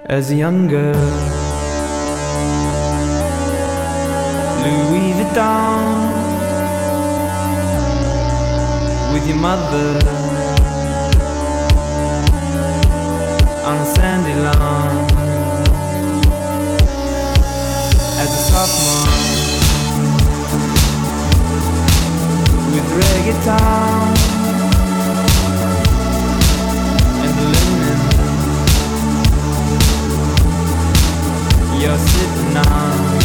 As a young girl, Louis Vuitton, with your mother on a sandy lawn. As a sophomore, with reggaeton and the linen you're sitting on.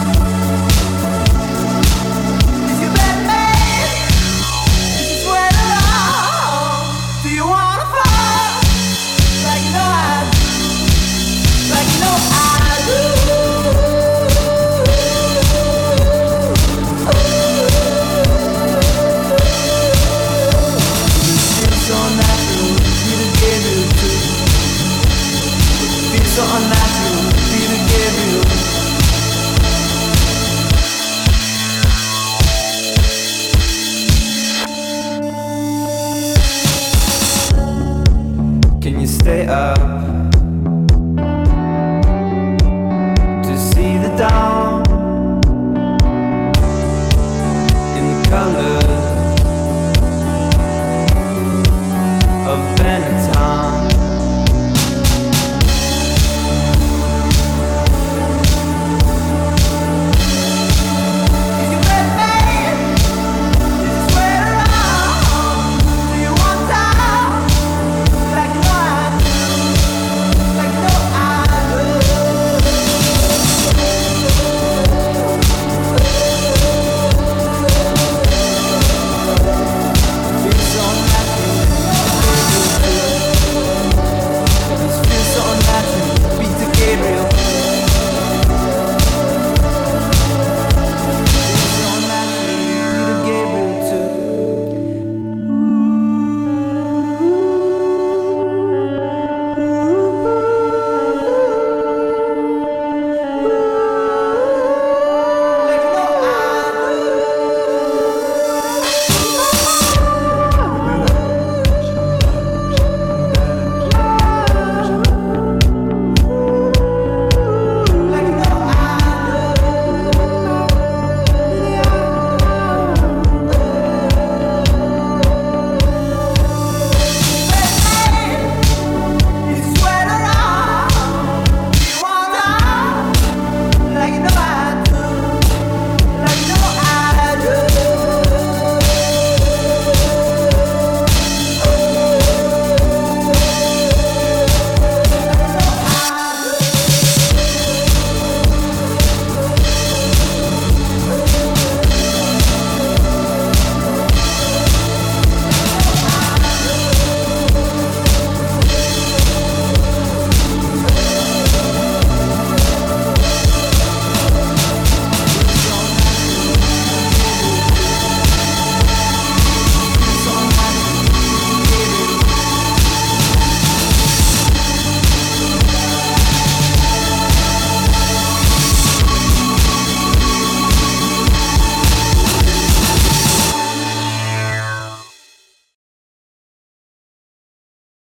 Is you that man? Is you sweat along? Do you wanna fall? Like you know I do. Like you know I do. It feels so natural, you to give it to. It feels so unnatural. Can you stay up